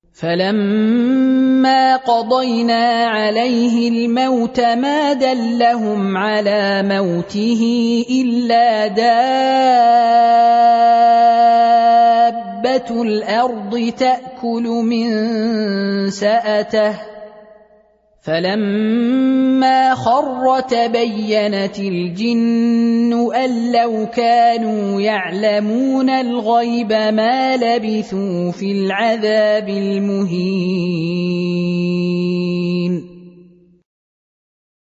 فلما قضينا عليه الموت ما دلهم على موته إلا دابة الأرض تأكل من سأته فلما خر تبينت الجن أن لو كانوا يعلمون الغيب ما لبثوا في العذاب المهين.